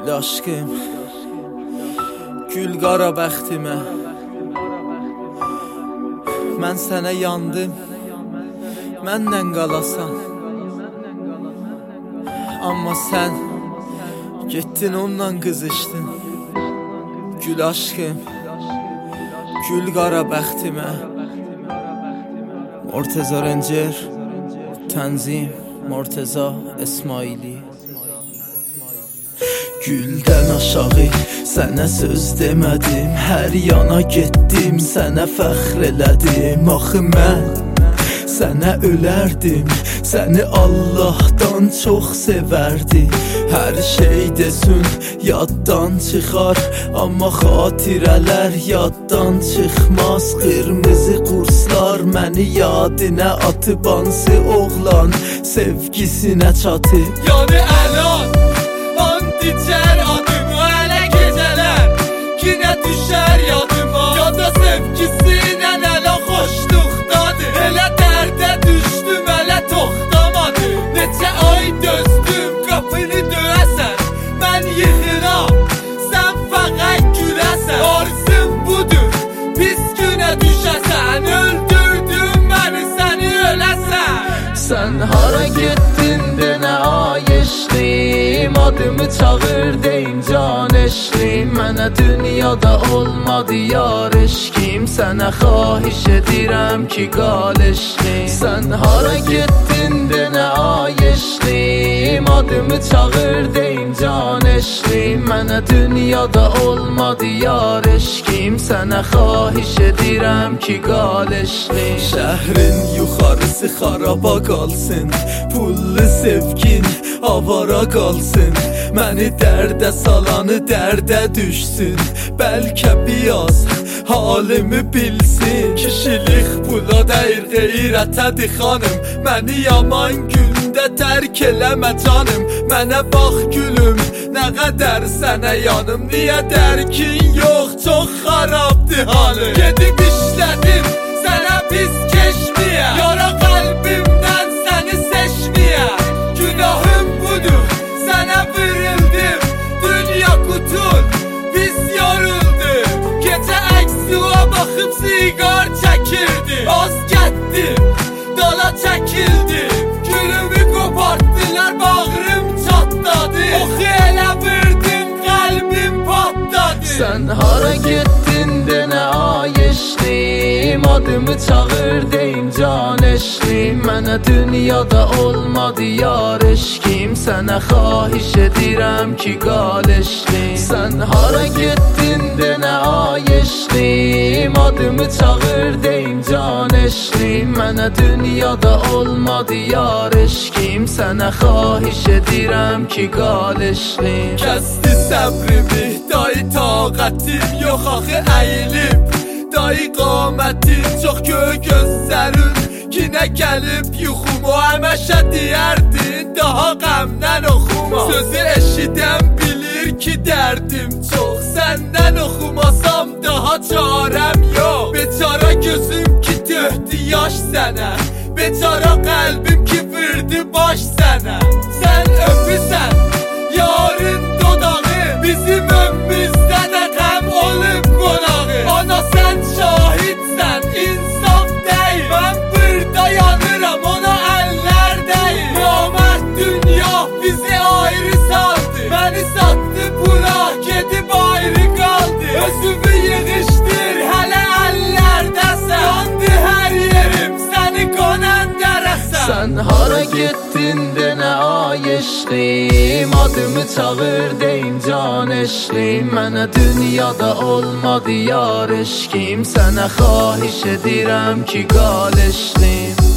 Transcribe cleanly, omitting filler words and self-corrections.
Gül aşkım, gül qara bəxtimə. Mən sənə yandım, məndən qalasan. Amma sən getdin ondan qızışdın. Gül aşkım, gül qara bəxtimə. Murteza Rencer, Tənzim Murteza İsmaili. Güldən aşağı sənə söz demədim, hər yana getdim, sənə fəxr elədim. Axı mən sənə ölərdim, səni Allahdan çox sevərdim. Hər şey desin yaddan çıxar, amma xatirələr yaddan çıxmaz. Qırmızı qurslar məni yadinə atıp hansı oğlan sevgisinə çatıb. Yani əlan dicər adımı hələ gecələr Kinə düşər yadıma Ya da sevgisilə ələ xoşluqdadır Elə dərdə düşdüm ələ toxtamadı Neçə ay dözdüm qapını döyəsən Mən yıxıram sən fəqət güləsən Arzım budur pis günə düşəsən Öldürdün məni səni öləsən Sən hara getdin denə ayışlıyım Adımı çağır deyin can eşlim Mənə dünyada olmadı yar eşkim Sənə xahiş edirəm ki qal eşlim Sən hara getdin denə ayışlıyım Adımı çağır deyin can eşlim Mənə dünyada olmadı yar eşkim Sənə xahiş edirəm ki qal eşlim Şəhrin yuxarısı xaraba qalsın Pullu sevgin avara qalsın Məni dərdə salanı dərdə düşsün Bəlkə biraz halimi bilsin Kişilik pula dəyir qeyrətədir xanım Məni yaman gündə tərk eləmə canım Mənə bax gülüm nə qədər sənə yanım Niyə dərkin yox çox xarabdır halım Gedib işlədim sənə pis keşmiyə Yara qəlbimdən səni seçmiyə Günahım budur sənə vırıldım Dünya qutun pis yoruldu Gecə əksiyə baxıb siqar çəkirdim Az getdim dala çəkildim Gülümü qopartdılar bağrım çatladı Oxu elə vurdun qəlbim patladı Sən hara getdin denə ayışlim Adımı çağır deyin can eşlim Mənə dünyada olmadı yar eşkim Sənə xahiş edirəm ki qal eşlim Sən hara getdin denə ayışlim Adımı çağır deyin can eşlim Mənə dünyada olmadı yar eşkim Sənə xahiş edirəm ki qal eşlim Kəsdi səbrimi dayı taqətim yox axı əyilib Dayı qamətin çox gözlərin Kinə gəlib yuxumu həməşə deyərdin Daha qəmdən oxuma Sözü eşidən bilir ki dərdim çox Səndən oxumasam daha çarəm yox Beçara gözüm ki töhdü yaş sənə Beçara qəlbim ki vırdı baş sənə Sən öpüsən yarın dodağı Bizim ömrümüzdə də qəm olub qonağı Ana sən şahidsən insaf deyil Mən burada yanıram ona əllər deyil Namərd dünya bizi ayrı saldı Məni satdı pula gedib ayrı qaldı Özümü yığışdır hələ əllərdəsən Yandı hər yerim səni qonan dərəsən Sən hara getdin denə ayışlim Adımı çağır deyin can eşlim Mənə dünyada olmadı yar eşkim Sənə xahiş edirəm ki qal eşlim